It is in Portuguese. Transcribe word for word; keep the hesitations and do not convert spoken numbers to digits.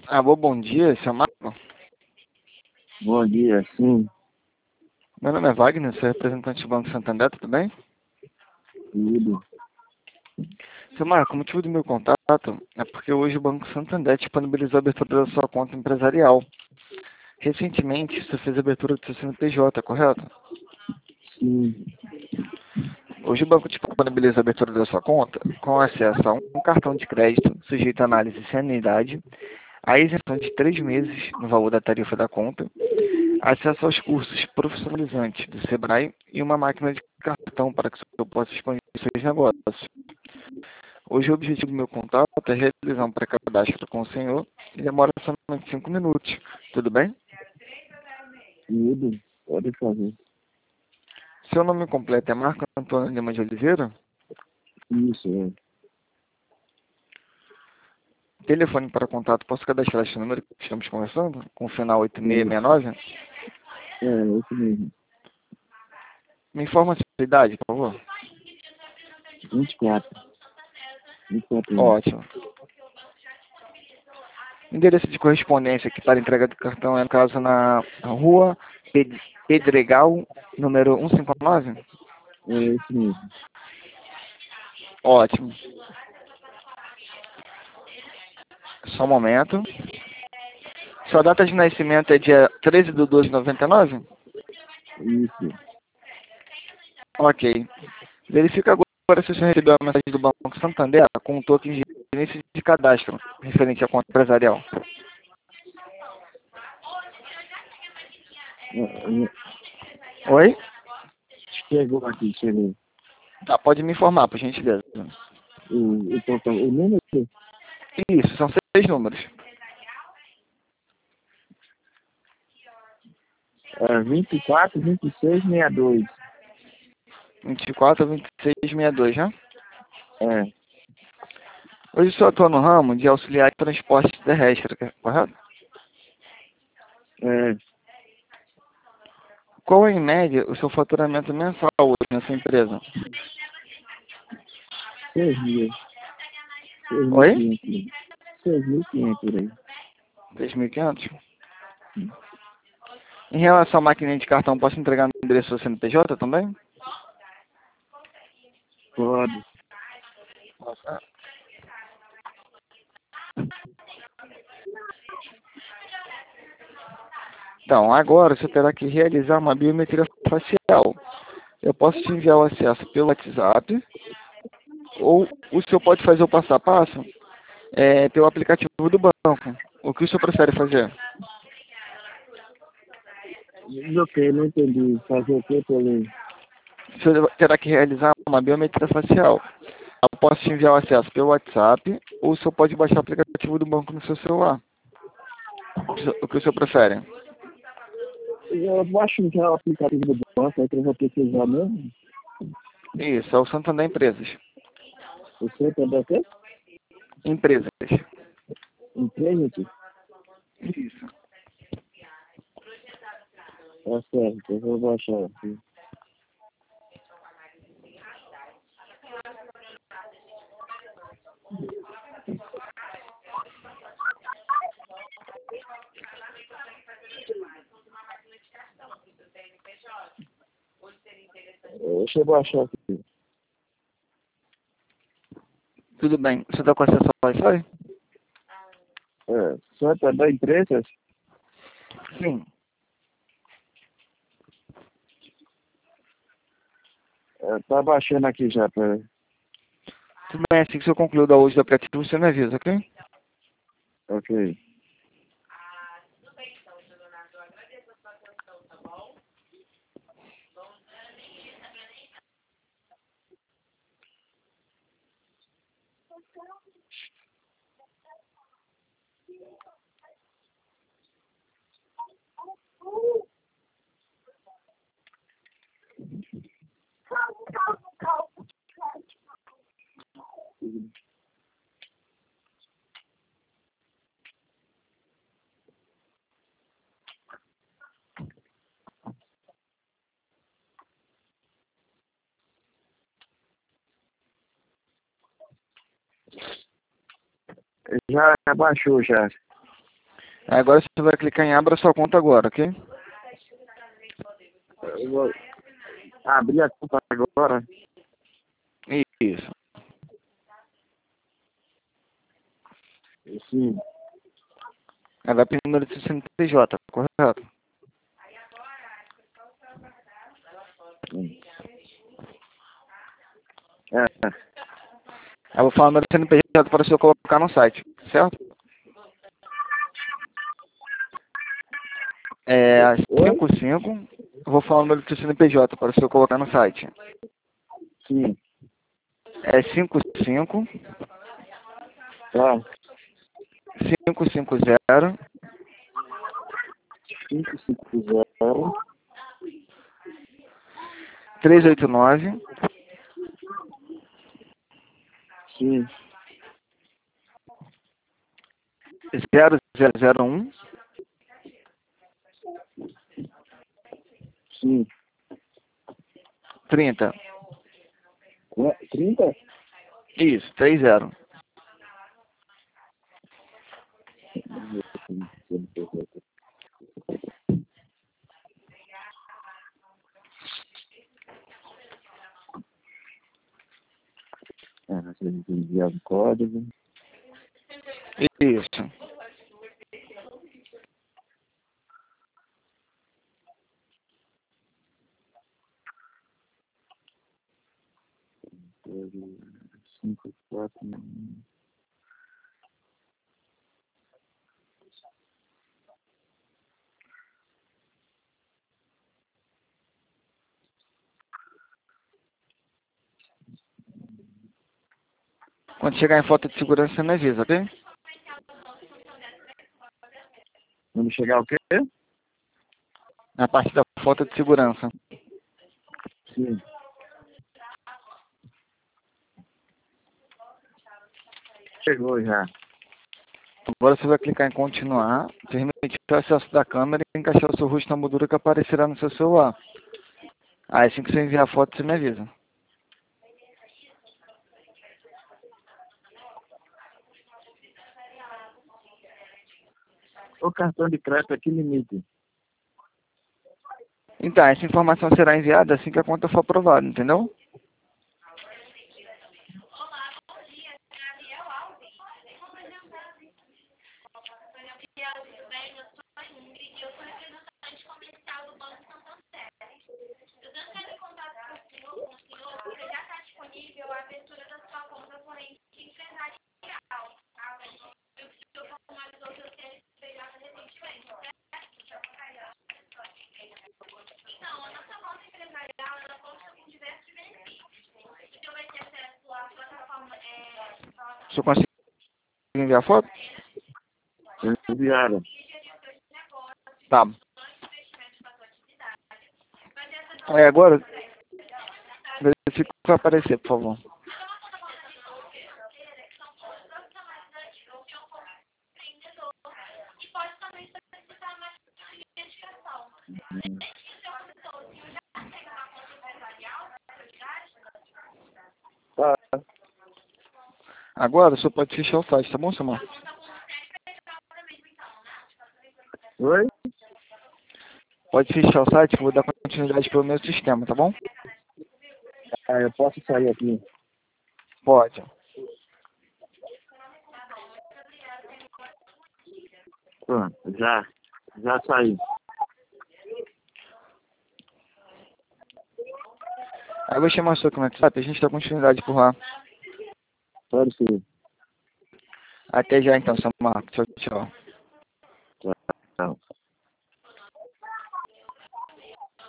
Alô, bom dia, seu Marco. Bom dia, sim, Meu nome é Wagner, sou representante do Banco Santander, tudo bem? tudo. Seu Marco, o motivo do meu contato é porque hoje o Banco Santander disponibilizou a abertura da sua conta empresarial. Recentemente, você fez a abertura do seu C N P J, correto? Sim, Hoje o banco disponibiliza a abertura da sua conta com acesso a um cartão de crédito sujeito à análise sem anuidade, a isenção de três meses no valor da tarifa da conta, acesso aos cursos profissionalizantes do Sebrae e uma máquina de cartão para que você possa expandir seus negócios. Hoje o objetivo do meu contato é realizar um pré-cadastro com o senhor e demora somente cinco minutos. Tudo bem? tudo. Pode fazer. Seu nome completo é Marco Antônio Lima de Oliveira? Isso, é. Telefone para contato, posso cadastrar esse número que estamos conversando? Com o final oito seis seis É, nove? é, isso mesmo. Me informa a sua idade, por favor. vinte e quatro. vinte e quatro anos. Ótimo. Endereço de correspondência aqui para entrega do cartão é, no caso, na rua Ped- Pedregal, número cento e cinquenta e nove? É isso mesmo. Ótimo. Só um momento. Sua data de nascimento é dia treze de doze de noventa e nove? Isso. Ok. Verifica agora se você recebeu a mensagem do Banco Santander com um token de início de cadastro referente à conta empresarial. É, é, Oi? chegou aqui, chegou. Tá, pode me informar, por gentileza. O, o, total, o número Isso, são seis números. é vinte e quatro, vinte e seis, sessenta e dois. vinte e quatro, vinte e seis, sessenta e dois, né? É, Hoje o senhor atua no ramo de auxiliar de transporte terrestre, correto? é, Qual é, em média, o seu faturamento mensal hoje nessa empresa? seis mil. seis mil Oi? e quinhentos. seis mil e quinhentos por aí. três mil e quinhentos? Em relação à máquina de cartão, posso entregar no endereço do C N P J também? Pode. Nossa. Então, agora você terá que realizar uma biometria facial. Eu posso te enviar o acesso pelo WhatsApp, ou o senhor pode fazer o passo a passo é, pelo aplicativo do banco. O que o senhor prefere fazer? Diz o que? Não entendi. Fazer o que pelo. O senhor terá que realizar uma biometria facial. Eu posso te enviar o acesso pelo WhatsApp, ou o senhor pode baixar o aplicativo do banco no seu celular. O que o senhor o que o senhor prefere? Eu acho que é o aplicativo do banco, aí que eu vou precisar mesmo. Isso, é o Santander Empresas. Você também quer? Empresas. Empresa? Isso. Tá certo, eu vou baixar aqui. Deixa eu baixar aqui. Tudo bem. Você está com acesso ao Wi-Fi? É, Santa da empresa? Sim. É, tá baixando aqui já, peraí. Tudo bem, assim que o senhor concluir o download do aplicativo, você me avisa, ok? Ok. Já baixou já. Agora você vai clicar em abra sua conta agora, ok? Eu vou abrir a conta agora. Isso. Sim. Aí vai pedir número de C N P J, correto? É. Aí eu vou falar o número de C N P J para você colocar no site, certo? É cinco cinco. Eu vou falar o número do C N P J para você colocar no site. Sim. É cinco cinco. Tá. cinco cinco zero. cinco cinco zero. três oito nove. Sim. zero zero zero um. Sim. trinta. trinta? Isso, três zero. É, você enviar o código. Isso. cinco, quatro, Quando chegar em foto de segurança, você me avisa, ok? Quando chegar o quê? Na parte da foto de segurança. Sim. Chegou já. Agora você vai clicar em continuar, permitir o acesso da câmera e encaixar o seu rosto na moldura que aparecerá no seu celular. Aí assim que você enviar a foto, você me avisa. O cartão de crédito aqui limite. Então, essa informação será enviada assim que a conta for aprovada, entendeu? Se eu conseguir enviar a foto? Enviaram. Tá. Aí agora, verifica o que vai aparecer, por favor. Tá. Agora, você pode fechar o site, tá bom, seu Marcos? Oi? Pode fechar o site que eu vou dar continuidade pelo meu sistema, tá bom? Ah, eu posso sair aqui. Pode. Pronto, já. Já saí. Aí eu vou chamar o seu WhatsApp e a gente dá continuidade por lá. Pode ser. Até já então, seu Marcos. Tchau, tchau.